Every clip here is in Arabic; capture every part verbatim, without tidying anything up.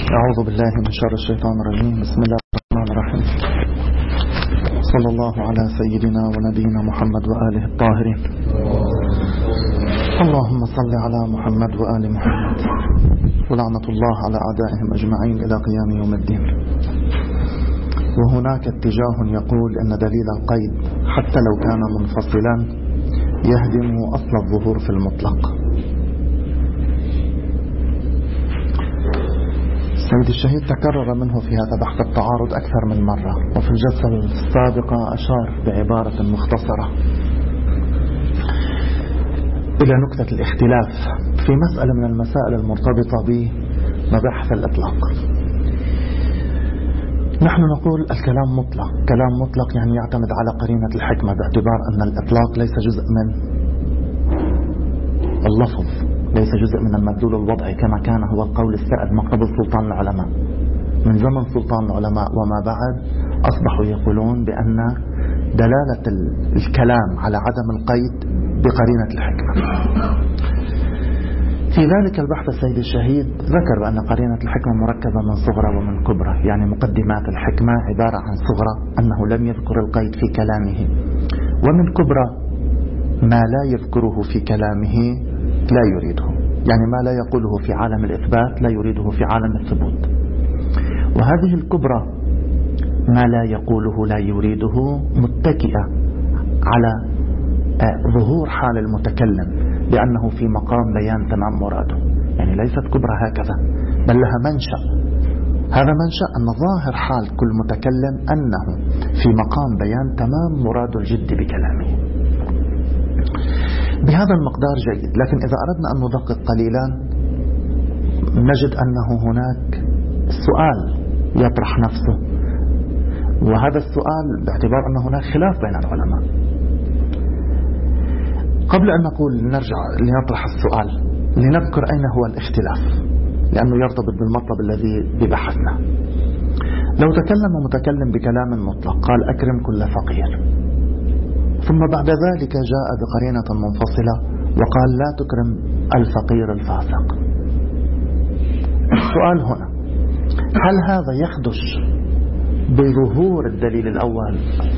أعوذ بالله من شر الشيطان الرجيم. بسم الله الرحمن الرحيم. صلى الله على سيدنا ونبينا محمد وآله الطاهرين. اللهم صل على محمد وآل محمد، ولعنة الله على أعدائهم أجمعين إلى قيام يوم الدين. وهناك اتجاه يقول أن دليل القيد حتى لو كان منفصلا يهدم أصل الظهور في المطلق. سيد الشهيد تكرر منه في هذا بحث التعارض أكثر من مرة، وفي الجلسة السابقة أشار بعبارة مختصرة إلى نكتة الاختلاف في مسألة من المسائل المرتبطة بمباحث الإطلاق. نحن نقول الكلام مطلق، كلام مطلق يعني يعتمد على قرينة الحكمة، باعتبار أن الإطلاق ليس جزء من اللفظ، ليس جزء من المدلول الوضعي كما كان هو القول السائد من قبل سلطان العلماء. من زمن سلطان العلماء وما بعد أصبحوا يقولون بأن دلالة الكلام على عدم القيد بقرينة الحكمة. في ذلك البحث السيد الشهيد ذكر بأن قرينة الحكمة مركبة من صغرى ومن كبرى، يعني مقدمات الحكمة عبارة عن صغرى أنه لم يذكر القيد في كلامه، ومن كبرى ما لا يذكره في كلامه لا يريده، يعني ما لا يقوله في عالم الإثبات لا يريده في عالم الثبوت. وهذه الكبرى ما لا يقوله لا يريده متكئة على ظهور حال المتكلم لأنه في مقام بيان تمام مراده، يعني ليست كبرى هكذا بل لها منشأ. هذا منشأ أن ظاهر حال كل متكلم أنه في مقام بيان تمام مراد الجد بكلامه. بهذا المقدار جيد، لكن إذا أردنا أن ندقق قليلا نجد أنه هناك سؤال يطرح نفسه، وهذا السؤال باعتبار أن هناك خلاف بين العلماء. قبل أن نقول نرجع لنطرح السؤال لنذكر أين هو الاختلاف، لأنه يرتبط بالمطلب الذي ببحثنا. لو تكلم متكلم بكلام مطلق قال أكرم كل فقير، ثم بعد ذلك جاء بقرينة منفصلة وقال لا تكرم الفقير الفاسق، السؤال هنا هل هذا يخدش بظهور الدليل الأول؟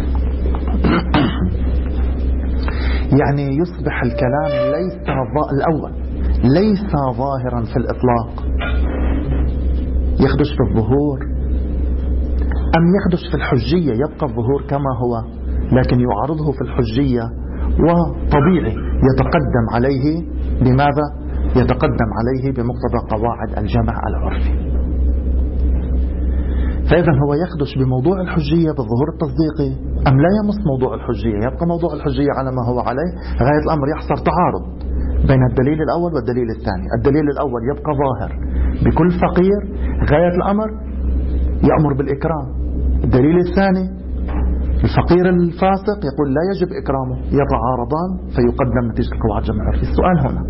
يعني يصبح الكلام ليس الأول ليس ظاهرا في الإطلاق، يخدش في الظهور، أم يخدش في الحجية يبقى الظهور كما هو لكن يعارضه في الحجية وطبيعي يتقدم عليه بماذا؟ يتقدم عليه بمقتضى قواعد الجمع العرفي. فإذا هو يخدش بموضوع الحجية بالظهور التصديقي أم لا يمس موضوع الحجية؟ يبقى موضوع الحجية على ما هو عليه، غاية الأمر يحصل تعارض بين الدليل الأول والدليل الثاني. الدليل الأول يبقى ظاهر بكل فقير، غاية الأمر يأمر بالإكرام. الدليل الثاني الفقير الفاسق يقول لا يجب إكرامه، يتعارضان فيقدم نتيجة قواعد جمع عرفي. السؤال هنا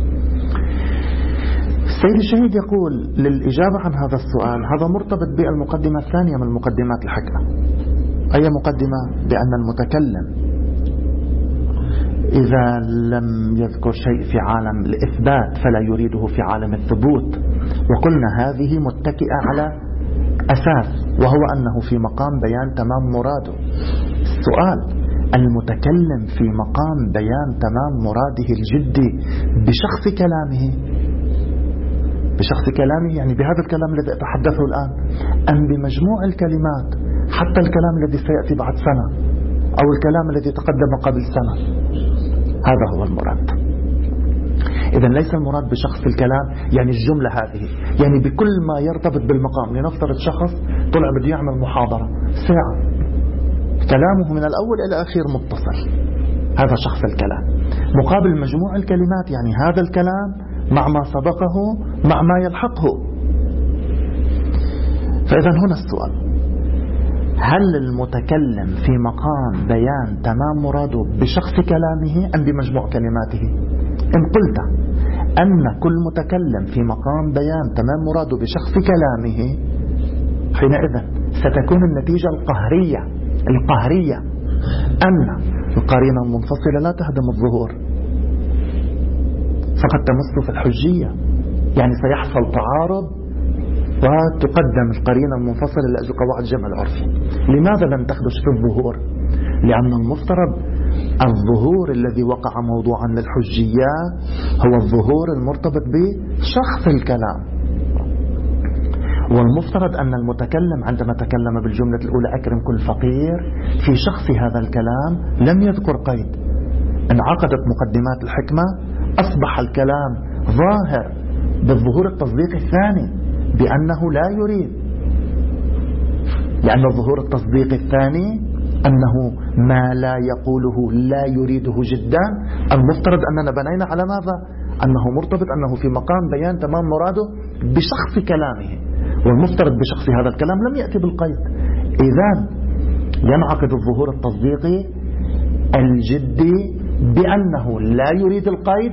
السيد الشهيد يقول للإجابة عن هذا السؤال، هذا مرتبط بالمقدمة الثانية من مقدمات الحكمة. أي مقدمة؟ بأن المتكلم إذا لم يذكر شيء في عالم الإثبات فلا يريده في عالم الثبوت، وقلنا هذه متكئة على أساس وهو أنه في مقام بيان تمام مراده. السؤال المتكلم في مقام بيان تمام مراده الجدي بشخص كلامه، بشخص كلامه يعني بهذا الكلام الذي أتحدثه الآن، أم بمجموع الكلمات حتى الكلام الذي سيأتي بعد سنة أو الكلام الذي تقدم قبل سنة؟ هذا هو المراد. إذن ليس المراد بشخص الكلام يعني الجملة هذه، يعني بكل ما يرتبط بالمقام. لنفترض شخص طلع بده يعمل محاضرة ساعة، كلامه من الأول إلى أخير متصل، هذا شخص الكلام. مقابل مجموع الكلمات يعني هذا الكلام مع ما سبقه مع ما يلحقه. فإذا هنا السؤال، هل المتكلم في مقام بيان تمام مراده بشخص كلامه أم بمجموع كلماته؟ إن قلت أن كل متكلم في مقام بيان تمام مراده بشخص كلامه، حينئذ ستكون النتيجة القهرية القهرية أن القرينة المنفصلة لا تهدم الظهور، فقد تمس في الحجية، يعني سيحصل تعارض وتقدم القرينة المنفصلة لأجل قواعد الجمع العرفي. لماذا لم تخدش في الظهور؟ لأن المفترض الظهور الذي وقع موضوعا للحجية هو الظهور المرتبط بشخص الكلام، والمفترض أن المتكلم عندما تكلم بالجملة الأولى أكرم كل فقير في شخص هذا الكلام لم يذكر قيد. انعقدت مقدمات الحكمة، أصبح الكلام ظاهر بالظهور التصديقي الثاني بأنه لا يريد، لأن الظهور التصديقي الثاني أنه ما لا يقوله لا يريده جدا. المفترض أننا بنينا على ماذا؟ أنه مرتبط، أنه في مقام بيان تمام مراده بشخص كلامه، والمفترض بشخص هذا الكلام لم يأتي بالقيد. إذن ينعقد الظهور التصديقي الجدي بأنه لا يريد القيد.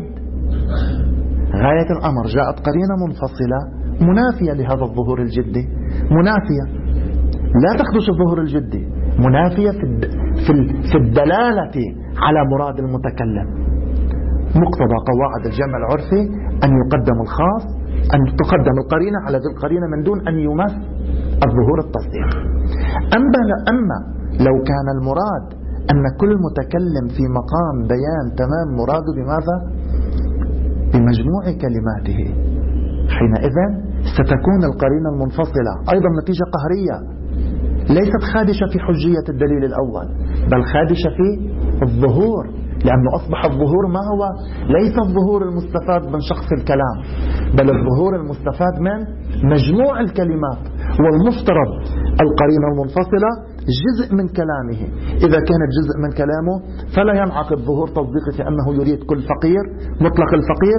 غاية الأمر جاءت قرينة منفصلة منافية لهذا الظهور الجدي، منافية لا تخدش الظهور الجدي، منافية في الدلالة على مراد المتكلم. مقتضى قواعد الجمع العرفي أن يقدم الخاص، أن تقدم القرينة على ذي القرينة من دون أن يمس الظهور التصديقي. أما, أما لو كان المراد أن كل متكلم في مقام بيان تمام مراده بماذا؟ بمجموع كلماته، حينئذ ستكون القرينة المنفصلة أيضا نتيجة قهرية، ليست خادشة في حجية الدليل الأول، بل خادشة في الظهور، لأنه أصبح الظهور ما هو؟ ليس الظهور المستفاد من شخص الكلام، بل الظهور المستفاد من مجموع الكلمات. والمفترض القرينة المنفصلة جزء من كلامه، إذا كانت جزء من كلامه فلا ينعقد ظهور تصديقي في أنه يريد كل فقير مطلق الفقير،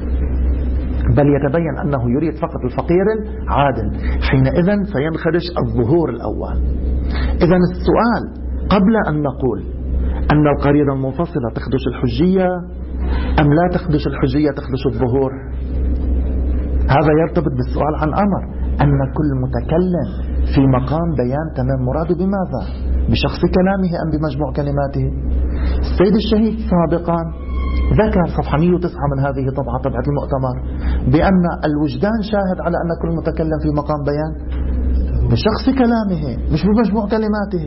بل يتبين أنه يريد فقط الفقير العادل. حينئذ سينخدش الظهور الأول. إذن السؤال قبل أن نقول أن القرينة المنفصلة تخدش الحجية أم لا تخدش الحجية تخدش الظهور، هذا يرتبط بالسؤال عن أمر أن كل متكلم في مقام بيان تمام مراده بماذا؟ بشخص كلامه أم بمجموع كلماته؟ السيد الشهيد سابقا ذكر صفحة مئة وتسعة من هذه طبعة طبعة المؤتمر بأن الوجدان شاهد على أن كل متكلم في مقام بيان بشخص كلامه مش بمجموع كلماته.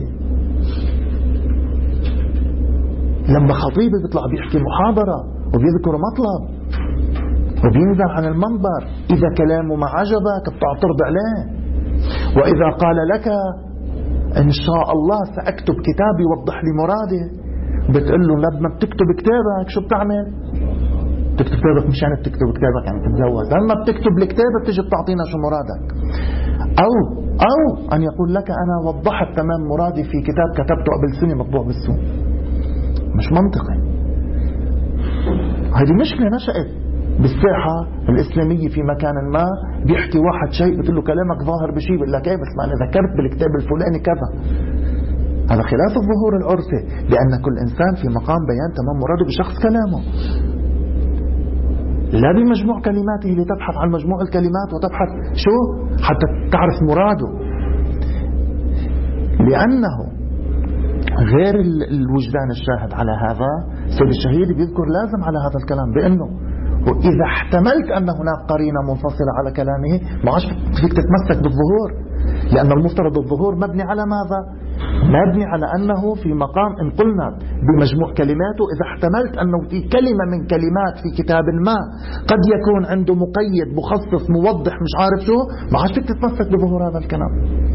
لما خطيب بيطلع بيحكي محاضرة وبيذكر مطلب وبينزل عن المنبر، إذا كلامه ما عجبك بتعترض عليه، وإذا قال لك إن شاء الله سأكتب كتاب يوضح لي مرادي، بتقول له لما بتكتب كتابك شو بتعمل؟ تكتب كتابك مش يعني بتكتب كتابك يعني تتجوز، لما بتكتب الكتابة بتيجي بتعطينا شو مرادك. أو أو أن يقول لك أنا وضحت تمام مرادي في كتاب كتبته قبل سنة مطبوع بالسوق. مش منطقي. هذه مشكلة نشأت بالساحة الإسلامية في مكان ما، بيحكي واحد شيء بتقول له كلامك ظاهر بشيء، بيقول لك ايه بس ما أنا ذكرت بالكتاب الفلاني كذا. هذا خلاف الظهور العرفي، لأن كل إنسان في مقام بيان تمام مراده بشخص كلامه لا بمجموع كلماته لتبحث عن مجموع الكلمات وتبحث شو حتى تعرف مراده، لأنه غير الوجدان الشاهد على هذا. سيد الشهيد بيذكر لازم على هذا الكلام بأنه وإذا احتملت أن هناك قرينة منفصلة على كلامه ما عادش فيك تتمسك بالظهور، لأن المفترض الظهور مبني على ماذا؟ مبني على أنه في مقام إن قلنا بمجموع كلماته، إذا احتملت أنه في كلمة من كلمات في كتاب ما قد يكون عنده مقيد مخصص موضح مش عارف شو، ما عادش فيك تتمسك بظهور هذا الكلام.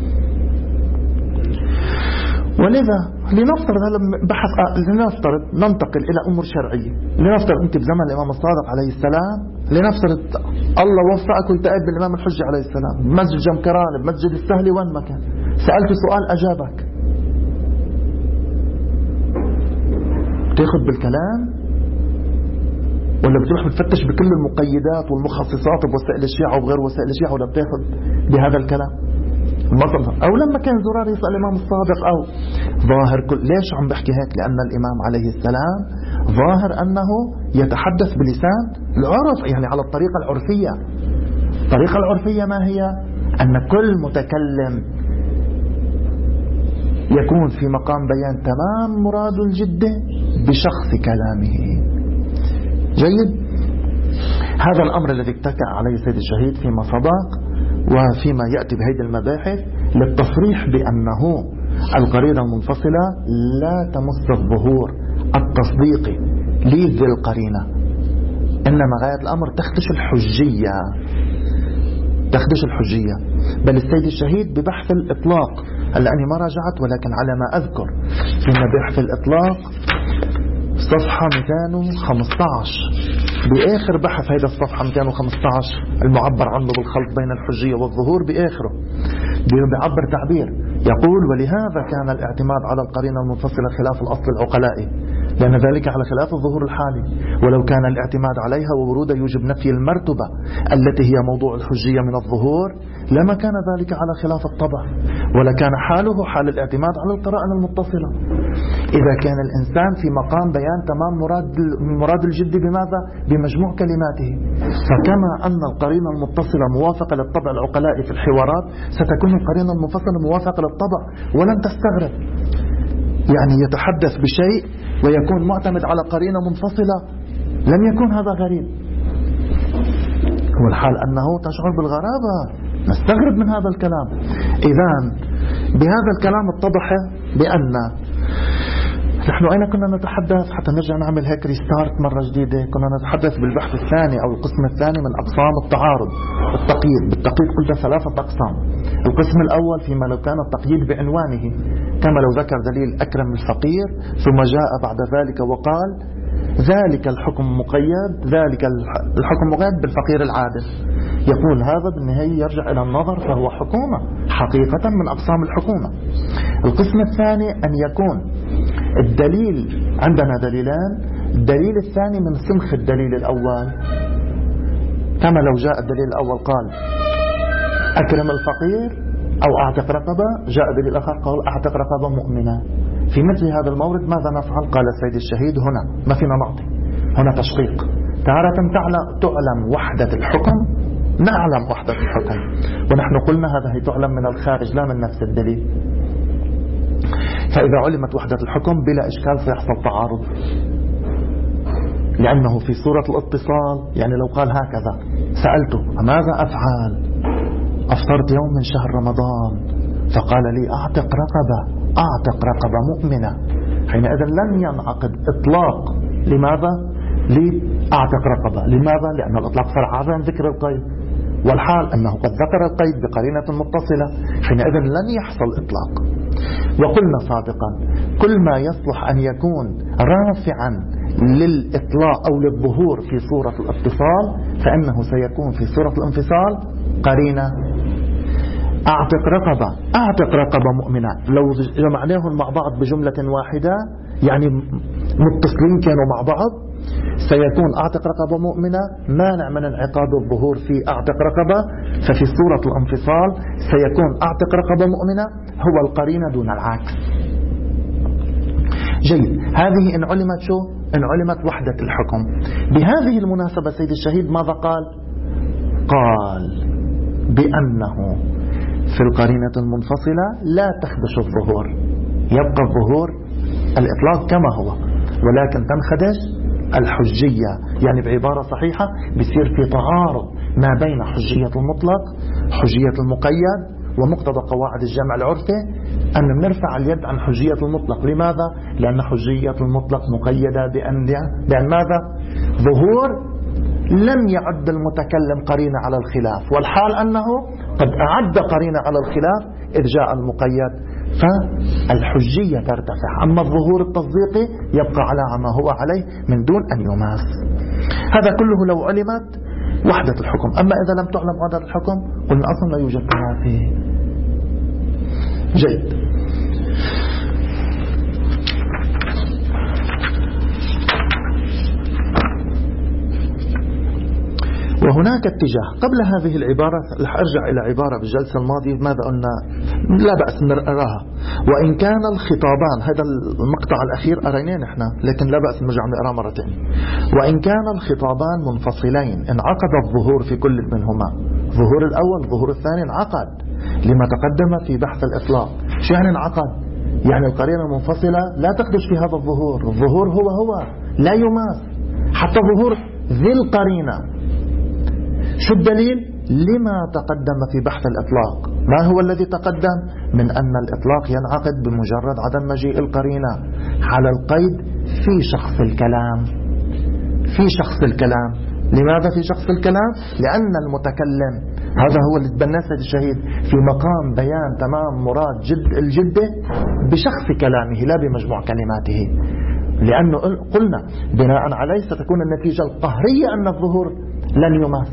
ولذا لنفترض هذا بحث، لنفترض ننتقل إلى أمور شرعية. لنفترض أنت بزمن الإمام الصادق عليه السلام، لنفترض الله وفقك والتقيت بالإمام الحجة عليه السلام بمسجد جمكران بمسجد السهل وين ما كان، سألت سؤال أجابك، بتاخذ بالكلام ولا بتروح بتفتش بكل المقيدات والمخصصات بوسائل الشيعة وغير وسائل الشيعة، ولا بتاخذ بهذا الكلام مثلا؟ أو لما كان زرار يسأل الإمام الصادق أو ظاهر كل، ليش عم بحكي هيك؟ لأن الإمام عليه السلام ظاهر أنه يتحدث بلسان العرف، يعني على الطريقة العرفية. الطريقة العرفية ما هي؟ أن كل متكلم يكون في مقام بيان تمام مراد الجدة بشخص كلامه. جيد؟ هذا الأمر الذي اتكأ عليه سيد الشهيد فيما سبق وفيما يأتي بهذه المباحث للتصريح بأنه القرينة المنفصلة لا تمس الظهور التصديقي لذي القرينة، إنما غاية الأمر تخدش الحجية تخدش الحجية بل السيد الشهيد ببحث الإطلاق، هلا أنا ما راجعت ولكن على ما أذكر في مباحث الإطلاق صفحة مئتين وخمسة عشر، بآخر بحث هذا الصفحة مئتين وخمسة عشر المعبر عنه بالخلط بين الحجية والظهور، بآخره بيعبر تعبير يقول: ولهذا كان الاعتماد على القرينة المنفصلة خلاف الأصل العقلائي، لأن ذلك على خلاف الظهور الحالي، ولو كان الاعتماد عليها ووروده يوجب نفي المرتبة التي هي موضوع الحجية من الظهور لما كان ذلك على خلاف الطبع، ولا كان حاله حال الاعتماد على القرائن المتصلة. إذا كان الإنسان في مقام بيان تمام مراد مراد الجد بماذا؟ بمجموع كلماته، فكما أن القرينة المتصلة موافقة للطبع العقلائي في الحوارات، ستكون القرينة المنفصلة موافقة للطبع، ولن تستغرب. يعني يتحدث بشيء ويكون معتمد على قرينة منفصلة، لم يكن هذا غريب، والحال أنه تشعر بالغرابة، نستغرب من هذا الكلام. إذن بهذا الكلام اتضح بأن نحن أين كنا نتحدث، حتى نرجع نعمل هيك ريستارت مرة جديدة، كنا نتحدث بالبحث الثاني أو القسم الثاني من أقسام التعارض التقييد. بالتقييد قلت ثلاثة أقسام. القسم الأول فيما لو كان التقييد بعنوانه، كما لو ذكر دليل أكرم الفقير ثم جاء بعد ذلك وقال ذلك الحكم مقيد ذلك الحكم مقيد بالفقير العادل، يقول هذا بالنهاية يرجع إلى النظر فهو حكومة حقيقة من أقسام الحكومة. القسم الثاني أن يكون الدليل، عندنا دليلان، الدليل الثاني من سمخ الدليل الأول، كما لو جاء الدليل الأول قال أكرم الفقير أو أعتق رقبة، جاء دليل آخر قال أعتق رقبة مؤمنة. في مثل هذا المورد ماذا نفعل؟ قال السيد الشهيد هنا ما فينا نعطي، هنا تشقيق. تارة تعلم وحدة الحكم، نعلم وحدة الحكم، ونحن قلنا هذا هي تعلم من الخارج لا من نفس الدليل. فإذا علمت وحدة الحكم بلا إشكال سيحصل تعارض، لأنه في صورة الاتصال. يعني لو قال هكذا سألته ماذا أفعل؟ أفطرت يوم من شهر رمضان، فقال لي أعتق رقبة أعتق رقبة مؤمنة، حينئذ لن ينعقد إطلاق. لماذا؟ لأعتق رقبة. لماذا؟ لأن الإطلاق فرع عن ذكر القيد، والحال أنه قد ذكر القيد بقرينة متصلة، حينئذ لن يحصل إطلاق. وقلنا سابقا كل ما يصلح أن يكون رافعا للإطلاق أو للظهور في صورة الاتصال فإنه سيكون في صورة الانفصال قرينة. أعتق رقبة أعتق رقبة مؤمنة، لو جمعناهم مع بعض بجملة واحدة يعني متصلين كانوا مع بعض، سيكون أعتق رقبة مؤمنة مانع من انعقاد الظهور في أعتق رقبة، ففي صورة الانفصال سيكون أعتق رقبة مؤمنة هو القرينة دون العكس. جيد، هذه إن علمت شو؟ إن علمت وحدة الحكم. بهذه المناسبة سيد الشهيد ماذا قال؟ قال بأنه في القرينة المنفصلة لا تخدش الظهور، يبقى الظهور الإطلاق كما هو، ولكن تنخدش الحجية. يعني بعبارة صحيحة بيصير في تعارض ما بين حجية المطلق حجية المقيد، ومقتضى قواعد الجمع العرفي أن نرفع اليد عن حجية المطلق. لماذا؟ لأن حجية المطلق مقيدة بأن, بأن ماذا؟ ظهور لم يعد المتكلم قرينة على الخلاف، والحال أنه قد أعد قرينة على الخلاف إذ جاء المقيد، فالحجية ترتفع. أما الظهور التصديقي يبقى على ما هو عليه من دون أن يماس. هذا كله لو علمت وحدة الحكم. أما إذا لم تعلم وحدة الحكم قلنا أصلا لا يوجد تنافي. جيد، وهناك اتجاه قبل هذه العبارة. رح أرجع إلى عبارة بالجلسة الماضية ماذا قلنا لا بأس نراها. وإن كان الخطابان، هذا المقطع الأخير أريناه نحن، لكن لا بأس نرجع نقرأ مرتين. وإن كان الخطابان منفصلين انعقد الظهور في كل منهما. الظهور الأول الظهور الثاني انعقد لما تقدم في بحث الإطلاق. شو يعني انعقد؟ يعني القرينة المنفصلة لا تخدش في هذا الظهور. الظهور هو هو لا يماس، حتى ظهور ذي القرينة شو الدليل؟ لما تقدم في بحث الإطلاق. ما هو الذي تقدم؟ من أن الإطلاق ينعقد بمجرد عدم مجيء القرينة على القيد في شخص الكلام. في شخص الكلام. لماذا في شخص الكلام؟ لأن المتكلم، هذا هو اللي تبناه سيد الشهيد، في مقام بيان تمام مراد جد الجدة بشخص كلامه لا بمجموع كلماته. لأنه قلنا بناء عليه ستكون النتيجة القهرية أن الظهور لن يماس.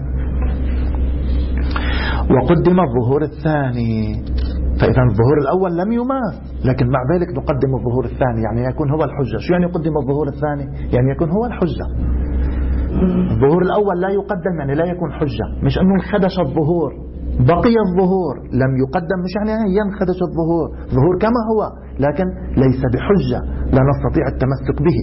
وقدم الظهور الثاني، فإذا الظهور الأول لم يماس، لكن مع ذلك نقدم الظهور الثاني، يعني يكون هو الحجة. شو يعني يقدم الظهور الثاني؟ يعني يكون هو الحجة. الظهور الأول لا يقدم يعني لا يكون حجة، مش أنه انخدش الظهور بقي الظهور لم يقدم، مش يعني ينخدش الظهور، ظهور كما هو لكن ليس بحجة لا نستطيع التمسك به.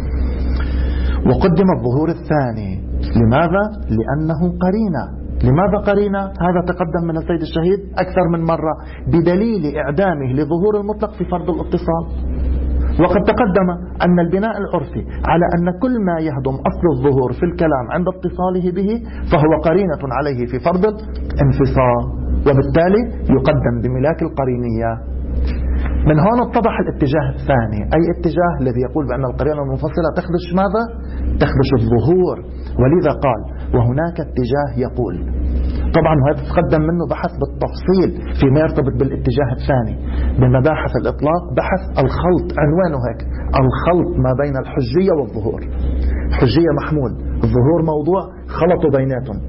وقدم الظهور الثاني، لماذا؟ لأنه قرينة. لماذا قرينة؟ هذا تقدم من السيد الشهيد أكثر من مرة بدليل إعدامه لظهور المطلق في فرض الاتصال. وقد تقدم أن البناء العرفي على أن كل ما يهدم أصل الظهور في الكلام عند اتصاله به فهو قرينة عليه في فرض الانفصال، وبالتالي يقدم بملاك القرينية. من هون اتضح الاتجاه الثاني، أي اتجاه الذي يقول بأن القرينة المنفصلة تخدش ماذا؟ تخدش الظهور. ولذا قال وهناك اتجاه يقول، طبعا هذا تقدم منه بحث بالتفصيل فيما يرتبط بالاتجاه الثاني بمباحث الإطلاق، بحث الخلط، عنوانه هيك، الخلط ما بين الحجية والظهور. حجية محمول، الظهور موضوع، خلطوا بيناتهم.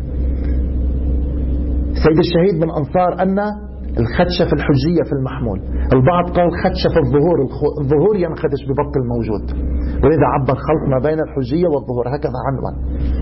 سيد الشهيد من أنصار أن الخدشة في الحجية في المحمول، البعض قال خدشة في الظهور، الظهور ينخدش بضبط الموجود، ولذا عبر خلط ما بين الحجية والظهور، هكذا عنوان.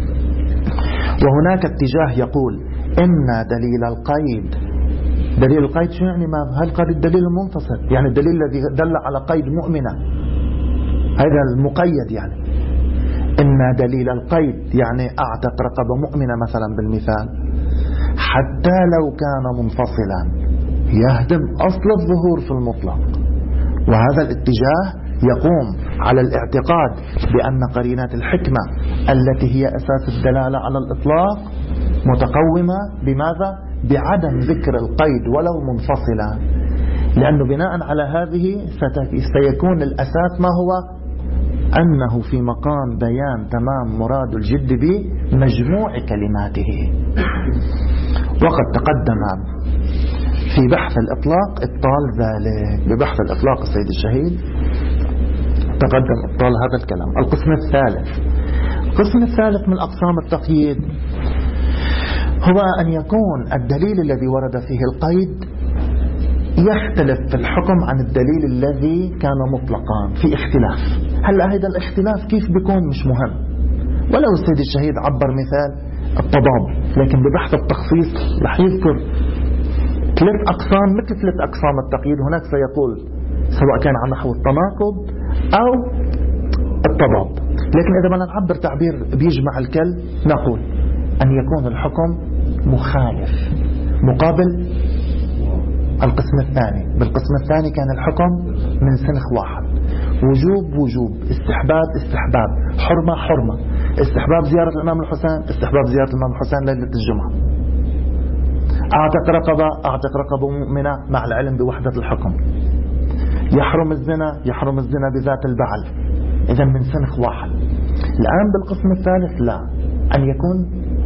وهناك اتجاه يقول إن دليل القيد، دليل القيد شو يعني؟ ما هل قال الدليل المنفصل؟ يعني الدليل الذي دل على قيد مؤمنة، هذا المقيد. يعني إن دليل القيد يعني أعتق رقبة مؤمنة مثلا بالمثال، حتى لو كان منفصلا يهدم أصل الظهور في المطلق. وهذا الاتجاه يقوم على الاعتقاد بأن قرينات الحكمة التي هي أساس الدلالة على الإطلاق متقومة بماذا؟ بعدم ذكر القيد ولو منفصلا، لأنه بناء على هذه سيكون الأساس ما هو؟ أنه في مقام بيان تمام مراد الجد بمجموع كلماته. وقد تقدم في بحث الإطلاق إبطال ذلك. ببحث الإطلاق السيد الشهيد تقدم إبطال هذا الكلام. القسم الثالث، القسم الثالث من أقسام التقييد هو أن يكون الدليل الذي ورد فيه القيد يختلف في الحكم عن الدليل الذي كان مطلقا، في اختلاف. هل هذا الاختلاف كيف بيكون؟ مش مهم. ولو السيد الشهيد عبر مثال التضاد، لكن ببحث التخصيص رح يذكر ثلاث أقسام مثل ثلاث أقسام التقييد. هناك سيقول سواء كان عن نحو التناقض أو التضاد، لكن إذا بدنا نعبر تعبير بيجمع الكل نقول أن يكون الحكم مخالف مقابل القسم الثاني. بالقسم الثاني كان الحكم من سنخ واحد، وجوب وجوب، استحباب استحباب، حرمة حرمة، استحباب زيارة الإمام الحسين، استحباب زيارة الإمام الحسين ليلة الجمعة، أعتق رقبة أعتق رقبة مؤمنة مع العلم بوحدة الحكم، يحرم الزنا يحرم الزنا بذات البعل. إذا من سنخ واحد. الآن بالقسم الثالث لا، أن يكون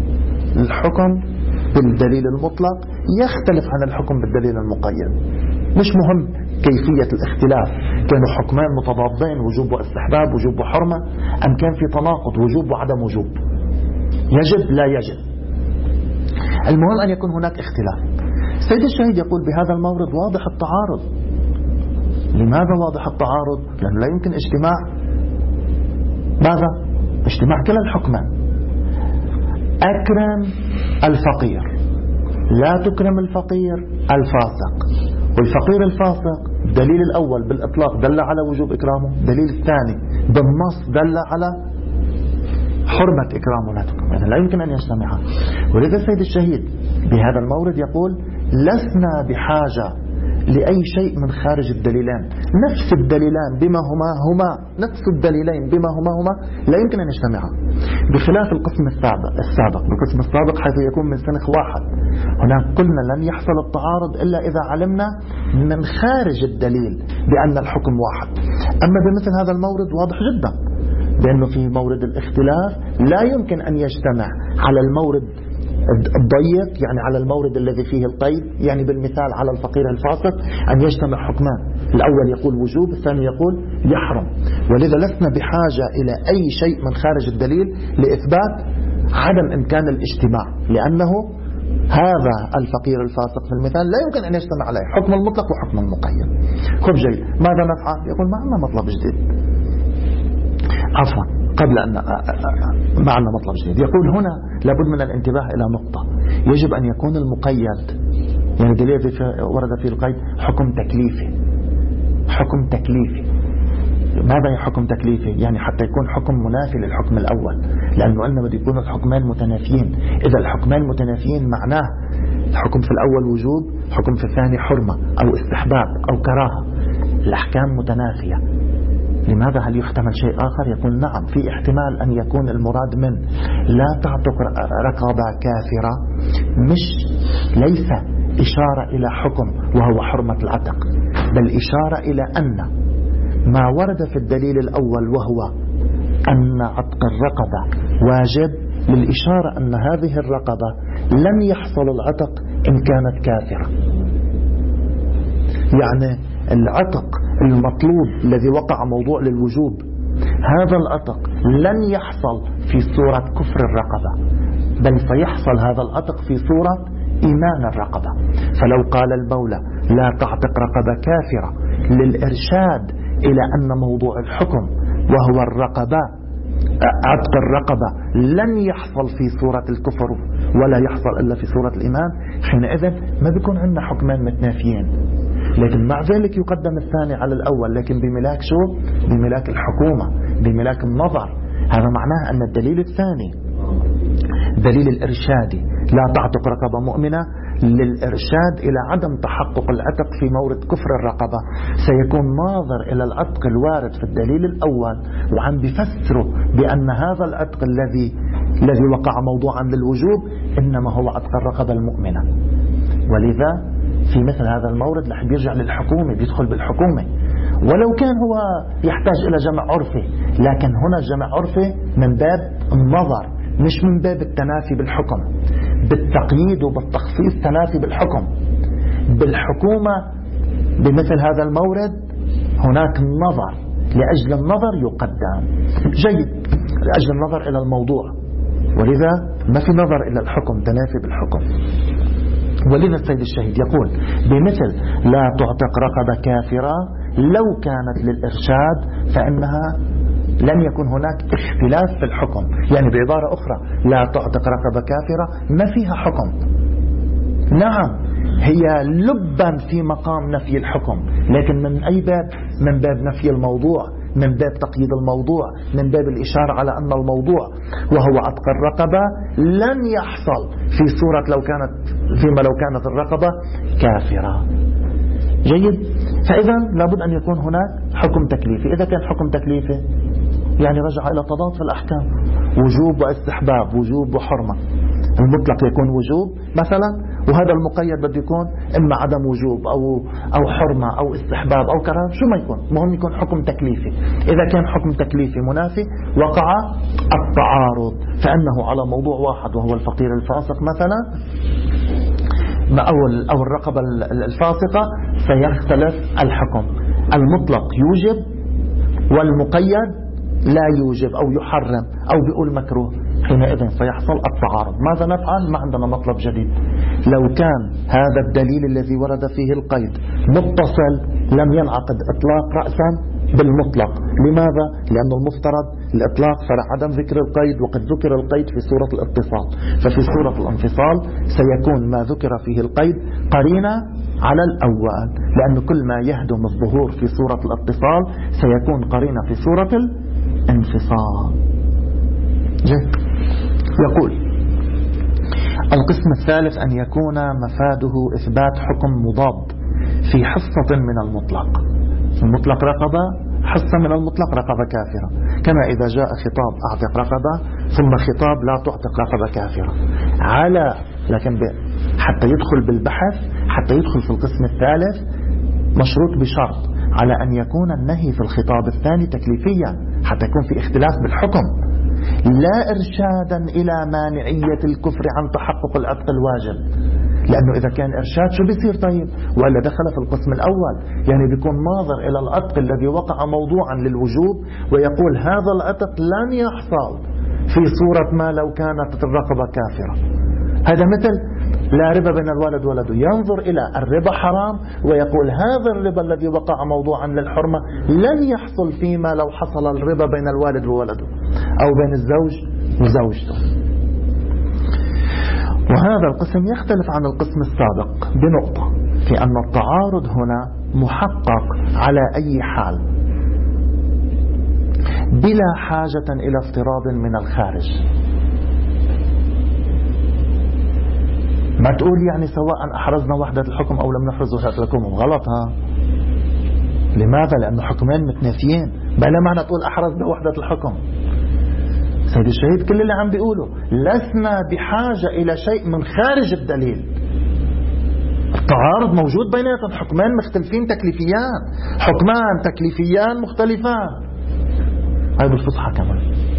الحكم بالدليل المطلق يختلف عن الحكم بالدليل المقيد. مش مهم كيفية الاختلاف، كانوا حكمان متضادين وجوب واستحباب وجوب وحرمة، أم كان في تناقض وجوب وعدم وجوب، يجب لا يجب، المهم أن يكون هناك اختلاف. سيد الشهيد يقول بهذا المورد واضح التعارض. لماذا واضح التعارض؟ لأنه لا يمكن اجتماع ماذا؟ اجتماع كلا الحكمان. أكرم الفقير، لا تكرم الفقير الفاسق. والفقير الفاسق الدليل الأول بالإطلاق دل على وجوب إكرامه، الدليل الثاني بالنص دل على حرمة إكرامه لا تكرم، يعني لا يمكن أن يجتمعا. ولذا السيد الشهيد بهذا المورد يقول لسنا بحاجة لأي شيء من خارج الدليلين. نفس الدليلان بما هما هما نفس الدليلين بما هما هما لا يمكن أن يجتمعا، بخلاف القسم السابق السابق القسم السابق حيث يكون من سنخ واحد. هنا قلنا لن يحصل التعارض إلا إذا علمنا من خارج الدليل بأن الحكم واحد. أما بمثل هذا المورد واضح جدا بأنه في مورد الاختلاف لا يمكن أن يجتمع على المورد الضيق، يعني على المورد الذي فيه القيد، يعني بالمثال على الفقير الفاسق أن يجتمع حكمان، الأول يقول وجوب الثاني يقول يحرم. ولذا لسنا بحاجة إلى أي شيء من خارج الدليل لإثبات عدم إمكان الاجتماع، لأنه هذا الفقير الفاسق في المثال لا يمكن أن يجتمع عليه حكم المطلق وحكم المقيد. خب جيد، ماذا نفعل؟ يقول ما عندنا مطلب جديد، عفوا قبل أن معنا مطلب جديد. يقول هنا لابد من الانتباه إلى نقطة، يجب أن يكون المقيد يعني دليل ورد فيه القيد حكم تكليفي. حكم تكليفي ماذا حكم تكليفي؟ يعني حتى يكون حكم منافي للحكم الأول، لأنه قلنا بده يكون الحكمان متنافيين. إذا الحكمان متنافيين معناه الحكم في الأول وجوب، حكم في الثاني حرمة أو استحباب أو كراهة، الأحكام متنافية. لماذا؟ هل يحتمل شيء آخر؟ يقول نعم، في احتمال أن يكون المراد من لا تعتق رقبة كافرة مش ليس إشارة إلى حكم وهو حرمة العتق، بل إشارة إلى أن ما ورد في الدليل الأول وهو أن عتق الرقبة واجب، للإشارة أن هذه الرقبة لم يحصل العتق إن كانت كافرة. يعني العتق المطلوب الذي وقع موضوع للوجوب، هذا العتق لن يحصل في صورة كفر الرقبة، بل سيحصل هذا العتق في صورة إيمان الرقبة. فلو قال المولى لا تعتق رقبة كافرة للإرشاد إلى أن موضوع الحكم وهو الرقبة عتق الرقبة لن يحصل في صورة الكفر ولا يحصل إلا في صورة الإيمان، حينئذ ما بيكون عندنا حكمان متنافيين. لكن مع ذلك يقدم الثاني على الأول، لكن بملاك شو؟ بملاك الحكومة، بملاك النظر. هذا معناه أن الدليل الثاني دليل الإرشادي لا تعتق رقبة مؤمنة للإرشاد إلى عدم تحقق العتق في مورد كفر الرقبة، سيكون ناظر إلى العتق الوارد في الدليل الأول وعم بفسره بأن هذا العتق الذي الذي وقع موضوعا للوجوب إنما هو عتق الرقبة المؤمنة. ولذا في مثل هذا المورد رح بيرجع للحكومة، بيدخل بالحكومة، ولو كان هو يحتاج إلى جمع عرفي، لكن هنا جمع عرفي من باب النظر مش من باب التنافي بالحكم. بالتقييد وبالتخصيص تنافي بالحكم. بالحكومة بمثل هذا المورد هناك النظر، لأجل النظر يقدم. جيد، لأجل النظر إلى الموضوع، ولذا ما في نظر إلى الحكم، تنافي بالحكم. ولذا السيد الشهيد يقول بمثل لا تعتق رقبة كافرة لو كانت للإرشاد فإنها لن يكون هناك اختلاف في الحكم. يعني بعبارة أخرى لا تعتق رقبة كافرة ما فيها حكم، نعم هي لبا في مقام نفي الحكم، لكن من أي باب؟ من باب نفي الموضوع، من باب تقييد الموضوع، من باب الإشارة على أن الموضوع وهو عتق الرقبة لن يحصل في صورة لو كانت فيما لو كانت الرقبة كافرة. جيد، فإذا لابد أن يكون هناك حكم تكليفي. إذا كان حكم تكليفي يعني رجع إلى تضاد في الأحكام، وجوب واستحباب، وجوب وحرمة. المطلق يكون وجوب مثلا، وهذا المقيد بده يكون إما عدم وجوب أو أو حرمة أو استحباب أو كراهة، شو ما يكون، مهم يكون حكم تكليفي. إذا كان حكم تكليفي منافي وقع التعارض، فإنه على موضوع واحد وهو الفقير الفاسق مثلا أو أو الرقبة الفاسقة سيختلف الحكم. المطلق يوجب والمقيد لا يوجب أو يحرم أو بيقول مكروه، حينئذ سيحصل التعارض. ماذا نفعل؟ ما عندنا مطلب جديد. لو كان هذا الدليل الذي ورد فيه القيد متصل لم ينعقد إطلاق رأسا بالمطلق. لماذا؟ لأن المفترض الإطلاق فرع عدم ذكر القيد، وقد ذكر القيد في سورة الاتصال، ففي سورة الانفصال سيكون ما ذكر فيه القيد قرينة على الأول، لأن كل ما يهدم الظهور في سورة الاتصال سيكون قرينة في سورة الانفصال. جيد. يقول القسم الثالث أن يكون مفاده إثبات حكم مضاد في حصة من المطلق. المطلق رقبة، حصة من المطلق رقبة كافرة. كما إذا جاء خطاب أعتق رقبة ثم خطاب لا تعتق رقبة كافرة، على لكن حتى يدخل بالبحث، حتى يدخل في القسم الثالث مشروط بشرط على أن يكون النهي في الخطاب الثاني تكليفيا حتى يكون في اختلاف بالحكم، لا إرشادا إلى مانعية الكفر عن تحقق العتق الواجب. لأنه إذا كان إرشاد شو بيصير طيب؟ وإلا دخل في القسم الأول، يعني بيكون ناظر إلى العتق الذي وقع موضوعا للوجوب ويقول هذا العتق لن يحصل في صورة ما لو كانت الرقبة كافرة. هذا مثل لا ربا بين الوالد وولده، ينظر إلى الربا حرام ويقول هذا الربا الذي وقع موضوعا للحرمة لن يحصل فيما لو حصل الربا بين الوالد وولده أو بين الزوج وزوجته. وهذا القسم يختلف عن القسم السابق بنقطة، في أن التعارض هنا محقق على أي حال بلا حاجة إلى افتراض من الخارج. ما تقول يعني سواء أحرزنا وحدة الحكم أو لم نحرز وحدة الحكم، غلط. ها لماذا؟ لأنه حكمين متنافيين. بلا معنى تقول أحرزنا وحدة الحكم. سيد الشهيد كل اللي عم بيقوله لسنا بحاجة إلى شيء من خارج الدليل. التعارض موجود بيناتهم، حكمان مختلفين تكليفيان، حكمان تكليفيان مختلفان. هاي بالفصحى كمان.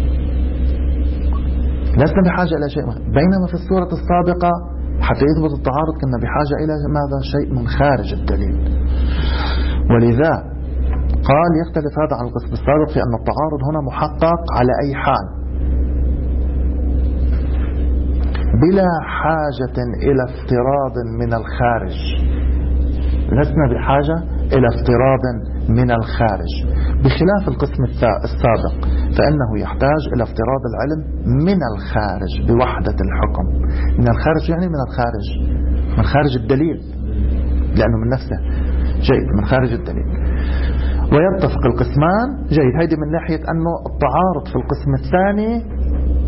لسنا بحاجة إلى شيء، بينما في الصورة السابقة حتى يثبت التعارض كنا بحاجة إلى ماذا؟ شيء من خارج الدليل. ولذا قال يختلف هذا عن القسم السابق في أن التعارض هنا محقق على أي حال بلا حاجة إلى افتراض من الخارج. لسنا بحاجة إلى افتراض من الخارج، بخلاف القسم السابق فإنه يحتاج إلى افتراض العلم من الخارج بوحدة الحكم. من الخارج يعني من الخارج، من خارج الدليل، لأنه من نفسه جيد، من خارج الدليل. ويتفق القسمان جيد. هيدي من ناحية أنه التعارض في القسم الثاني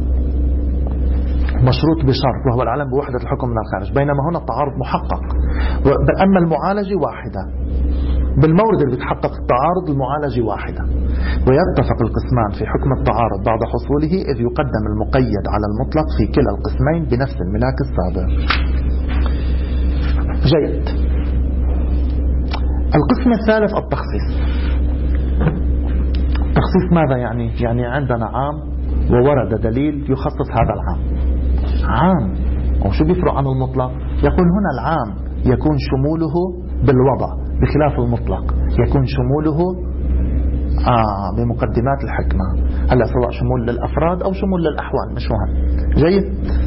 مشروط بشرط وهو العلم بوحدة الحكم من الخارج، بينما هنا التعارض محقق. أما المعالجة واحدة، بالمورد اللي بيتحقق التعارض المعالجة واحدة. ويتفق القسمان في حكم التعارض بعد حصوله إذ يقدم المقيد على المطلق في كلا القسمين بنفس الملاك السابق. جيد. القسم الثالث التخصيص. تخصيص ماذا يعني؟ يعني عندنا عام وورد دليل يخصص هذا العام. عام وشو بيفرق عن المطلق؟ يقول هنا العام يكون شموله بالوضع بخلاف المطلق يكون شموله آه بمقدمات الحكمة. هلا سواء شمول للأفراد أو شمول للأحوال مش مهم. جيد.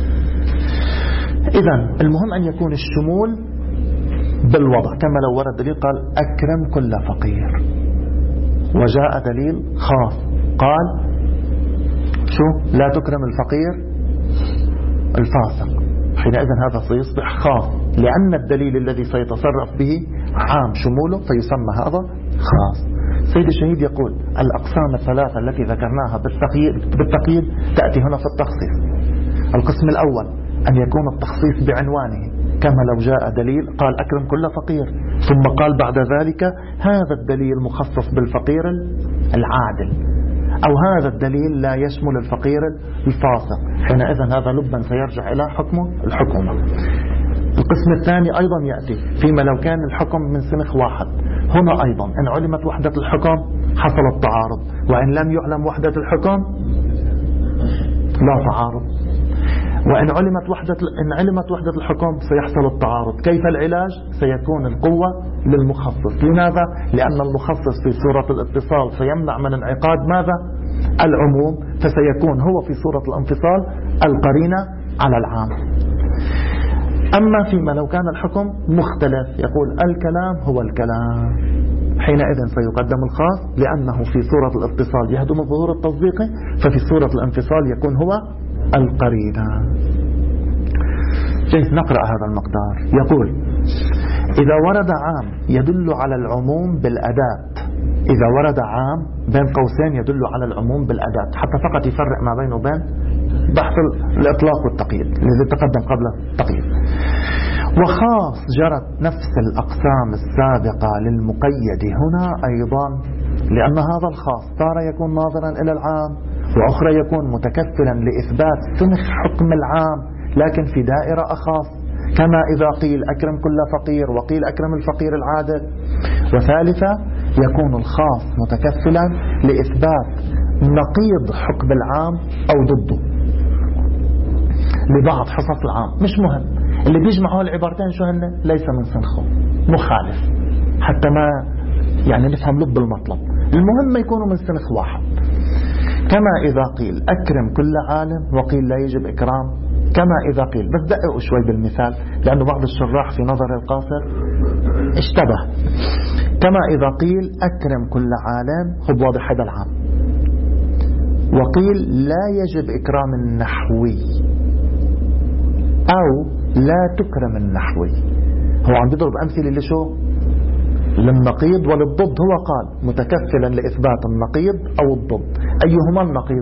إذن المهم أن يكون الشمول بالوضع، كما لو ورد دليل قال أكرم كل فقير، وجاء دليل خاص قال شو؟ لا تكرم الفقير الفاسق. حينئذ هذا سيصبح خاص، لأن الدليل الذي سيتصرف به عام شموله فيسمى هذا خاص. سيد الشهيد يقول الأقسام الثلاثة التي ذكرناها بالتقييد, بالتقييد تأتي هنا في التخصيص. القسم الأول أن يكون التخصيص بعنوانه، كما لو جاء دليل قال أكرم كل فقير ثم قال بعد ذلك هذا الدليل مخصص بالفقير العادل، أو هذا الدليل لا يشمل الفقير الفاسق. حينئذ هذا لبا سيرجع إلى حكمه الحكومة. القسم الثاني أيضا يأتي فيما لو كان الحكم من سنخ واحد. هنا أيضا إن علمت وحدة الحكم حصل التعارض، وإن لم يعلم وحدة الحكم لا تعارض. وإن علمت وحدة إن علمت وحدة الحكم سيحصل التعارض. كيف العلاج؟ سيكون القوة للمخصص. لماذا؟ لأن المخصص في صورة الاتصال سيمنع من انعقاد ماذا؟ العموم، فسيكون هو في صورة الانفصال القرينة على العام. أما فيما لو كان الحكم مختلف يقول الكلام هو الكلام، حينئذ سيقدم الخاص لأنه في صورة الاتصال يهدم الظهور التصديقي، ففي صورة الانفصال يكون هو القرينة. جيد. نقرأ هذا المقدار. يقول إذا ورد عام يدل على العموم بالأداة، إذا ورد عام بين قوسين يدل على العموم بالأداة، حتى فقط يفرق ما بينه وبين بحث الإطلاق والتقييد الذي تقدم قبل التقييد. وخاص جرت نفس الأقسام السابقة للمقيد هنا أيضا، لأن هذا الخاص تارة يكون ناظرا إلى العام، وأخرى يكون متكفلا لإثبات سنخ حكم العام لكن في دائرة أخص، كما إذا قيل أكرم كل فقير وقيل أكرم الفقير العادل. وثالثة يكون الخاص متكفلا لإثبات نقيض حكم العام أو ضده لبعض حصص العام. مش مهم اللي بيجمعوا العبارتين شو هن، ليس من سنخه، مخالف، حتى ما يعني نفهم لب المطلب، المهم ما يكونوا من سنخ واحد. كما إذا قيل أكرم كل عالم وقيل لا يجب إكرام، كما إذا قيل، بس دققوا شوي بالمثال لأنه بعض الشراح في نظر القاصر اشتبه. كما إذا قيل أكرم كل عالم، خب واضح هذا العام، وقيل لا يجب إكرام النحوي أو لا تكرم النحوي. هو عم يضرب أمثلة لشو؟ للنقيض وللضد. هو قال متكفلا لإثبات النقيض أو الضد، أيهما النقيض؟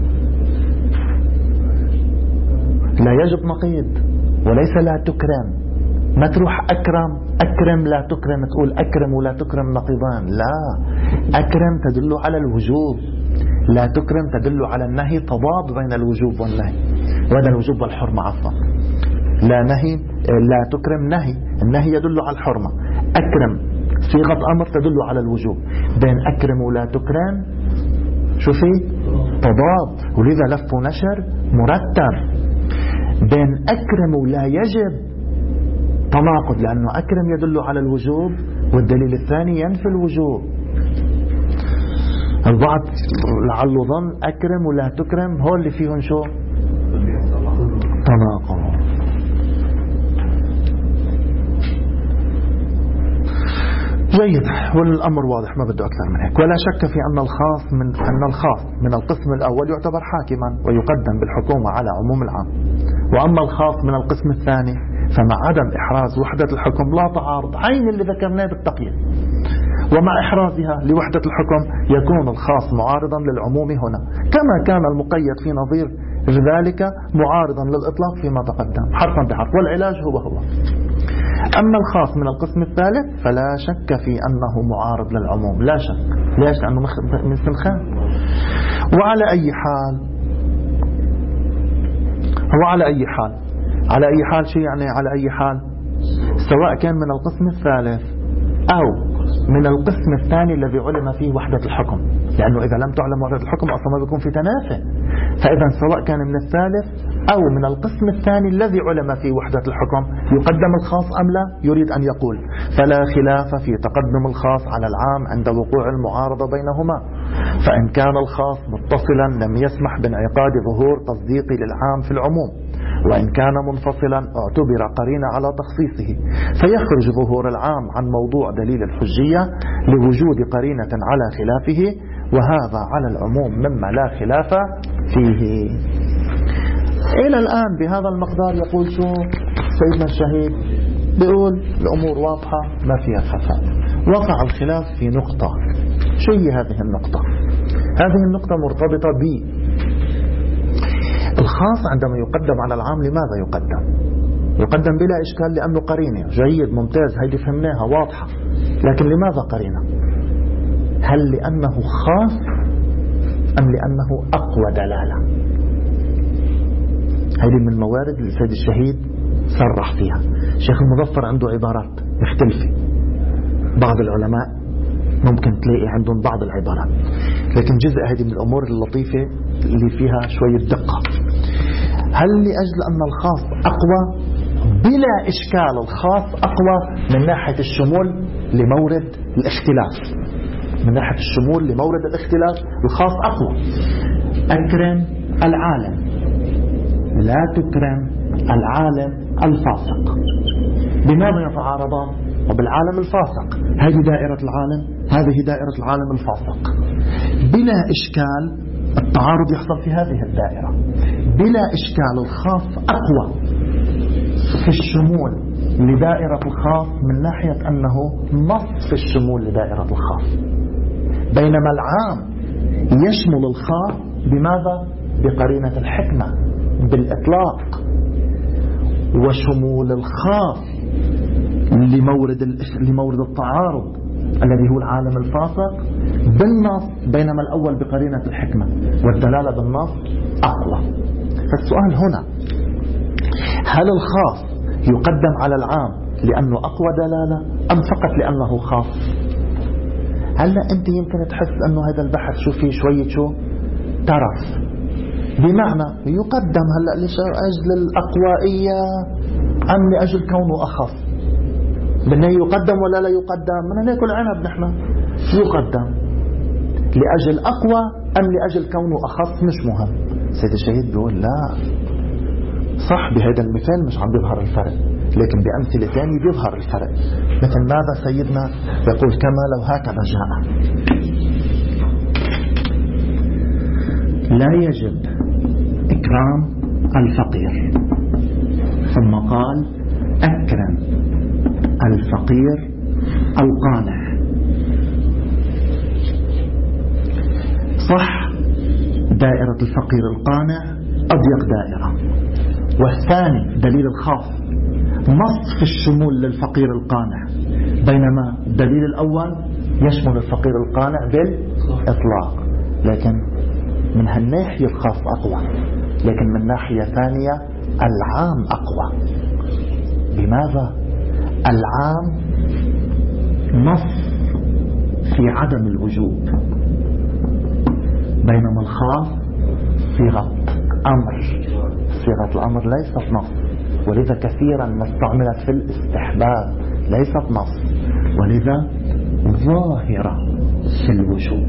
لا يجب نقيض وليس لا تكرم. ما تروح أكرم أكرم لا تكرم تقول أكرم ولا تكرم نقيضان، لا، أكرم تدل على الوجوب، لا تكرم تدل على النهي، تضاد بين الوجوب والنهي، وهذا الوجوب والحرمة عفوا. لا نهي، لا تكرم نهي، النهي يدل على الحرمة، أكرم صيغة أمر تدل على الوجوب. بين أكرم ولا تكرم شو في تضاد، ولذا لف ونشر مرتب. بين أكرم ولا يجب تناقض، لأنه أكرم يدل على الوجوب والدليل الثاني ينفي الوجوب. البعض لعله ظن أكرم ولا تكرم هو اللي فيهم شو تناقض. جيد، والأمر واضح ما بده أكثر من هيك. ولا شك في أن الخاص من أن الخاص من القسم الأول يعتبر حاكما ويقدم بالحكومة على عموم العام، وأما الخاص من القسم الثاني فمع عدم إحراز وحدة الحكم لا تعارض، عين اللي ذكرناه بالتقييد، ومع إحرازها لوحدة الحكم يكون الخاص معارضا للعموم هنا، كما كان المقيد في نظير ذلك معارضا للإطلاق فيما تقدم حرفا بحرف، والعلاج هو هو. أما الخاص من القسم الثالث فلا شك في أنه معارض للعموم، لا شك. ليش؟ لأنه من سنخان. وعلى أي حال هو على أي حال على أي حال شو يعني على أي حال؟ سواء كان من القسم الثالث أو من القسم الثاني الذي علم فيه وحدة الحكم، لأنه إذا لم تعلم وحدة الحكم أصلا ما بيكون في تنافي. فإذا سواء كان من الثالث أو من القسم الثاني الذي علم فيه وحدة الحكم يقدم الخاص أم لا، يريد أن يقول فلا خلاف في تقدم الخاص على العام عند وقوع المعارضة بينهما، فإن كان الخاص متصلا لم يسمح بانعقاد ظهور تصديقي للعام في العموم، وإن كان منفصلا اعتبر قرينة على تخصيصه، فيخرج ظهور العام عن موضوع دليل الحجية لوجود قرينة على خلافه، وهذا على العموم مما لا خلاف فيه. إلى الآن بهذا المقدار يقول شو سيدنا الشهيد؟ بيقول الأمور واضحة ما فيها خفاء. وقع الخلاف في نقطة، شو هي هذه النقطة؟ هذه النقطة مرتبطة ب الخاص عندما يقدم على العام. لماذا يقدم؟ يقدم بلا إشكال لأنه قرينة. جيد، ممتاز، هيدي فهمناها واضحة. لكن لماذا قرينة؟ هل لأنه خاص أم لأنه أقوى دلالة؟ هذه من الموارد اللي السيد الشهيد صرح فيها. الشيخ المظفر عنده عبارات مختلفة، بعض العلماء ممكن تلاقي عندهم بعض العبارات، لكن جزء هذه من الأمور اللطيفة اللي فيها شوية دقة. هل لأجل أن الخاص أقوى؟ بلا إشكال الخاص أقوى من ناحية الشمول لمورد الاختلاف، من ناحية الشمول لمورد الاختلاف الخاص أقوى. أكرم العالم لا تكرم العالم الفاسق، بماذا يتعارضان؟ وبالعالم الفاسق، هذه دائرة العالم، هذه دائرة العالم الفاسق، بلا إشكال التعارض يحصل في هذه الدائرة. بلا إشكال الخاص أقوى في الشمول لدائرة الخاص من ناحية أنه نص في الشمول لدائرة الخاص، بينما العام يشمل الخاص بماذا؟ بقرينة الحكمة بالإطلاق. وشمول الخاص لمورد لمورد التعارض الذي هو العالم الفاسق بالنص، بينما الأول بقرينة الحكمة والدلالة بالنص أقوى. فالسؤال هنا، هل الخاص يقدم على العام لأنه أقوى دلالة أم فقط لأنه خاص؟ هلأ أنت يمكن تحس أنه هذا البحث شو فيه شوية شو ترف، بمعنى يقدم هلأ لأجل الأقوائية أم لأجل كونه أخف؟ بدنا يقدم ولا لا يقدم؟ بدنا ناكل عنب نحن. يقدم لأجل أقوى أم لأجل كونه أخف مش مهم. سيد الشهيد بيقول لا صح، بهذا المثال مش عم بيظهر الفرق، لكن بأمثلة ثانية بيظهر الفرق. مثل ماذا سيدنا يقول؟ كما لو هكذا جاء: لا يجب إكرام الفقير، ثم قال: أكرم الفقير القانع. صح، دائرة الفقير القانع أضيق دائرة، والثاني دليل الخاص نصف الشمول للفقير القانع، بينما الدليل الأول يشمل الفقير القانع بالإطلاق. لكن من هالناحية الخاص أقوى، لكن من ناحية ثانية العام أقوى. بماذا؟ العام نص في عدم الوجوب، بينما الخاص صيغة أمر. صيغة الأمر ليست نص، ولذا كثيرا ما استعملت في الاستحباب، ليست نص، ولذا ظاهرة في الوجوب.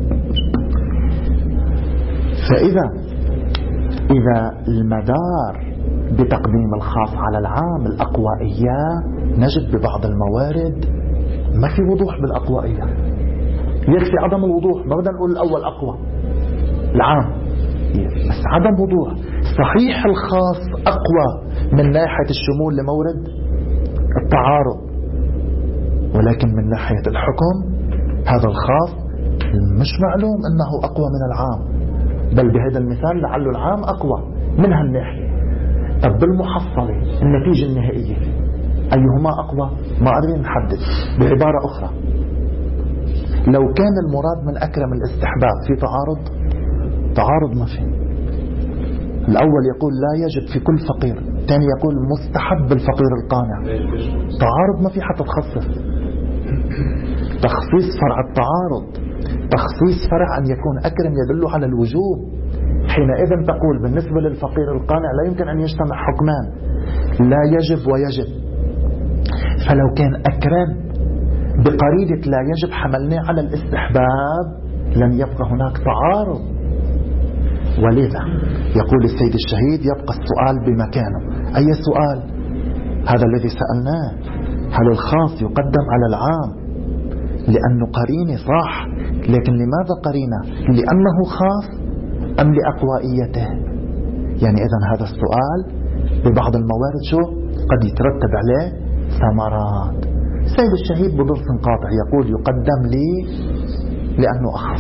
فإذا إذا المدار بتقديم الخاص على العام الأقوائية، نجد ببعض الموارد ما في وضوح بالأقوائية، يكفي عدم الوضوح. ما بدنا نقول الأول أقوى، العام بس عدم وضوح. صحيح الخاص أقوى من ناحية الشمول لمورد التعارض، ولكن من ناحية الحكم هذا الخاص مش معلوم أنه أقوى من العام، بل بهذا المثال لعله العام أقوى من هالناحية. طب بالمحصلة النتيجة النهائية أيهما أقوى؟ ما قادرين نحدد. بعبارة أخرى، لو كان المراد من أكرم الاستحباب في تعارض، تعارض ما في. الأول يقول لا يجب في كل فقير، الثاني يقول مستحب الفقير القانع. تعارض ما في حتى تخصص. تخصيص فرع التعارض، تخصيص فرع أن يكون أكرم يدل على الوجوب. حينئذ تقول بالنسبة للفقير القانع لا يمكن أن يجتمع حكمان، لا يجب ويجب. فلو كان أكرم بقرينة لا يجب حملناه على الاستحباب، لم يبقى هناك تعارض. ولذا يقول السيد الشهيد يبقى السؤال بمكانه. أي سؤال؟ هذا الذي سألناه: هل الخاص يقدم على العام لأنه قرينة؟ صح، لكن لماذا قرينة؟ لأنه خاص أم لأقوائيته؟ يعني إذن هذا السؤال ببعض الموارد شو قد يترتب عليه ثمرات. سيد الشهيد بضرس قاطع يقول يقدم لي لأنه أخص،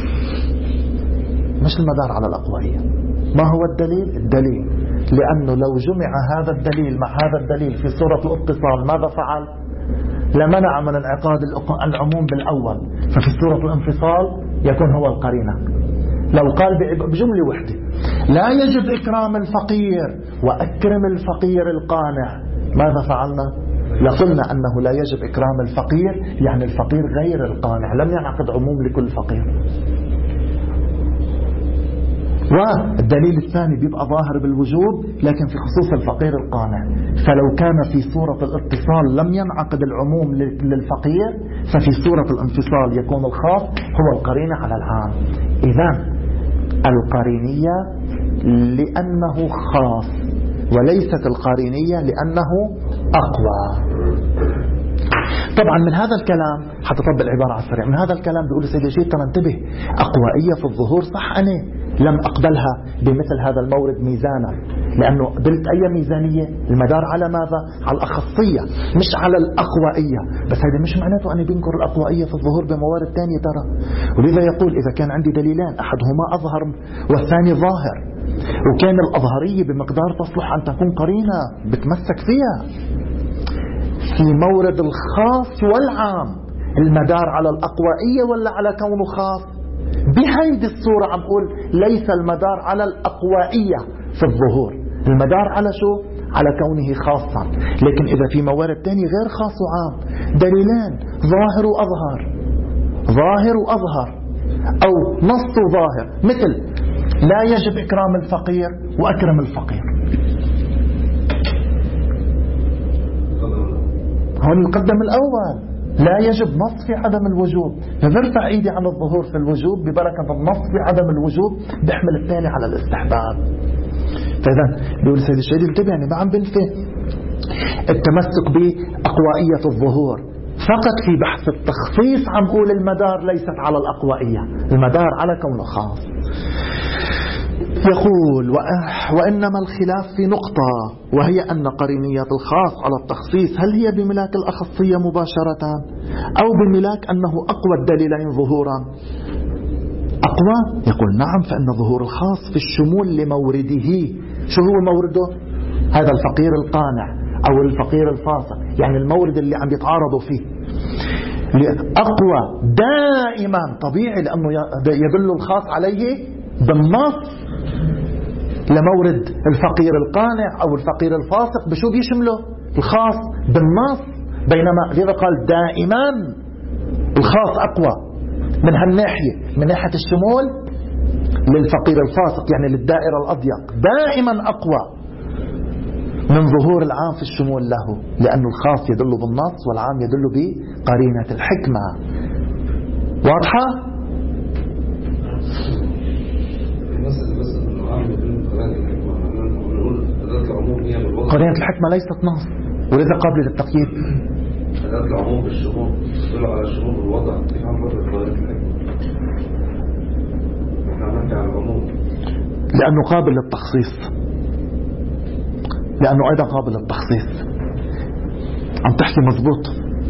مش المدار على الأقوائية. ما هو الدليل؟ الدليل لأنه لو جمع هذا الدليل مع هذا الدليل في صورة الاتصال ماذا فعل؟ لمنع من انعقاد العموم بالأول، ففي صورة الانفصال يكون هو القرينة. لو قال بجملة وحدة لا يجب إكرام الفقير وأكرم الفقير القانع، ماذا فعلنا؟ لقلنا أنه لا يجب إكرام الفقير يعني الفقير غير القانع، لم ينعقد عموم لكل فقير. والدليل الثاني بيبقى ظاهر بالوجوب لكن في خصوص الفقير القانع. فلو كان في صورة الاتصال لم ينعقد العموم للفقير، ففي صورة الانفصال يكون الخاص هو القرينة على العام. إذن القرينية لأنه خاص، وليست القرينية لأنه أقوى. طبعا من هذا الكلام حتى طبق العبارة على السريع، من هذا الكلام بيقول السيد الشهيد ترى انتبه، أقوائية في الظهور صح، أنا لم أقبلها بمثل هذا المورد ميزانا، لأنه قلت أي ميزانية؟ المدار على ماذا؟ على الأخصية مش على الأقوائية. بس هذا مش معناته أني بنكر الأقوائية في الظهور بموارد تانية ترى. ولذا يقول إذا كان عندي دليلان أحدهما أظهر والثاني ظاهر، وكان الأظهرية بمقدار تصلح أن تكون قرينة بتمسك فيها، في مورد الخاص والعام المدار على الأقوائية ولا على كونه خاص؟ بهيدي الصورة عم قول ليس المدار على الأقوائية في الظهور، المدار على شو؟ على كونه خاصا. لكن إذا في موارد تاني غير خاص وعام، دليلان ظاهر وأظهر، ظاهر وأظهر أو نص وظاهر، مثل لا يجب إكرام الفقير وأكرم الفقير. هون يقدم الأول، لا يجب نص في عدم الوجوب، فبرفع ايدي عن الظهور في الوجوب ببركة النص في عدم الوجوب، بيحمل الثاني على الاستحباب. فإذا بيقول سيد الشهيد انتبه، يعني ما عم بنفي التمسك بأقوائية الظهور، فقط في بحث التخصيص عم قول المدار ليست على الأقوائية، المدار على كونه خاص. يقول وإنما الخلاف في نقطة، وهي أن قرينية الخاص على التخصيص هل هي بملاك الأخصية مباشرة أو بملاك أنه أقوى الدليلين ظهورا؟ أقوى؟ يقول نعم، فإن ظهور الخاص في الشمول لمورده. شو هو مورده؟ هذا الفقير القانع أو الفقير الفاسق، يعني المورد اللي عم يتعارضوا فيه أقوى دائما، طبيعي لأنه يدل الخاص عليه بالنص لمورد الفقير القانع أو الفقير الفاسق. بشو بيشمله؟ الخاص بالنص، بينما لذا قال دائما الخاص أقوى من هالناحية، من ناحية الشمول للفقير الفاسق يعني للدائرة الأضيق، دائما أقوى من ظهور العام في الشمول له، لأن الخاص يدل بالنص والعام يدل بقرينة الحكمة. واضحة؟ قرينة الحكمة ليست نص ولذا قابلة للتقييد. أداة العموم بالشمول تدل على الشمول بالوضع، كيف عم نفرق قرينة الحكمة؟ نحن نحكي عن العموم لأنه قابل للتخصيص، لأنه أيضا قابل للتخصيص. عم تحكي مزبوط،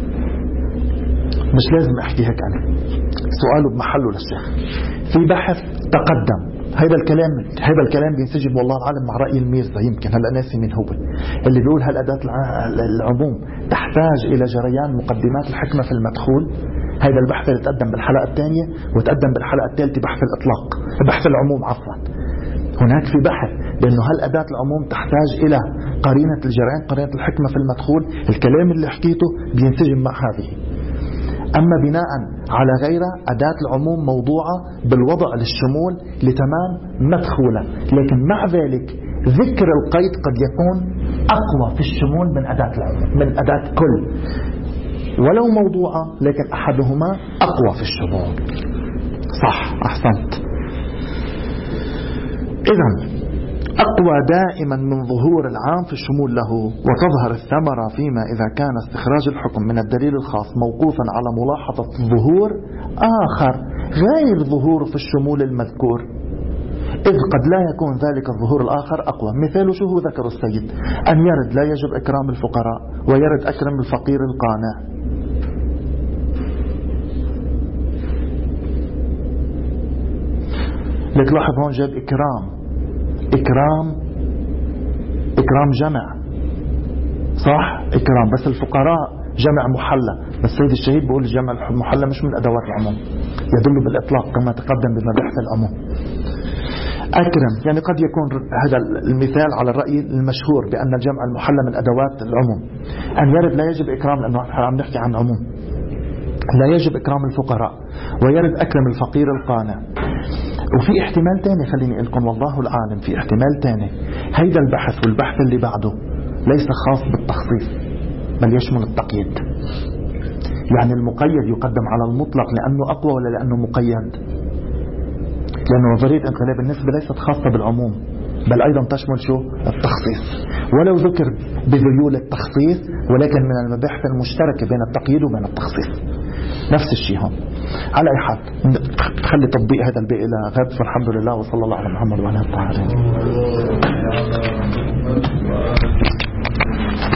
مش لازم أحكي هيك أنا، سؤاله بمحله للشيخ. في بحث تقدم هذا الكلام، هذا الكلام بينسجم والله العالم مع رأي الميرزا، يمكن هلا ناسي من هو اللي بيقول هالأداة العموم تحتاج إلى جريان مقدمات الحكمة في المدخول. هذا البحث اللي تقدم بالحلقة الثانية وتقدم بالحلقة الثالثة، بحث الإطلاق، بحث العموم عفوا. هناك في بحث بأنه هالأداة العموم تحتاج إلى قرينة الجريان، قرينة الحكمة في المدخول. الكلام اللي حكيته بينسجم مع هذه. أما بناء على غيره، أداة العموم موضوعة بالوضع للشمول لتمام مدخولة، لكن مع ذلك ذكر القيد قد يكون أقوى في الشمول من أداة العموم، من أداة كل، ولو موضوعة لكن أحدهما أقوى في الشمول. صح، أحسنت. إذن أقوى دائما من ظهور العام في الشمول له، وتظهر الثمرة فيما إذا كان استخراج الحكم من الدليل الخاص موقوفا على ملاحظة ظهور آخر غير ظهور في الشمول المذكور، إذ قد لا يكون ذلك الظهور الآخر أقوى. مثال شو هو ذكر السيد؟ أن يرد لا يجب إكرام الفقراء ويرد أكرم الفقير القانع. لك لاحظ هون جاب إكرام، إكرام إكرام جمع، صح، إكرام، بس الفقراء جمع محلى، بس سيد الشهيد بيقول الجمع المحلى مش من أدوات العموم، يدل بالإطلاق كما تقدم بمباحث العموم. أكرم يعني قد يكون هذا المثال على الرأي المشهور بأن الجمع المحلى من أدوات العموم. أن يرد لا يجب إكرام، لأنه عم نحكي عن عموم، لا يجب إكرام الفقراء ويرد أكرم الفقير القانع. وفي احتمال تاني، خليني أقول لكم والله العالم، في احتمال تاني، هيدا البحث والبحث اللي بعده ليس خاص بالتخصيص بل يشمل التقييد. يعني المقيد يقدم على المطلق لأنه أقوى ولا لأنه مقيد؟ لأن نظرية انقلاب النسبة ليست خاصة بالعموم بل أيضا تشمل شو؟ التخصيص، ولو ذكر بذيول التخصيص ولكن من المباحث المشتركة بين التقييد وبين التخصيص. نفس الشيء هون. على أي حال خلي تطبيق هذا البيئة إلى غد، فالحمد لله وصلى الله على محمد وعلى آله وصحبه.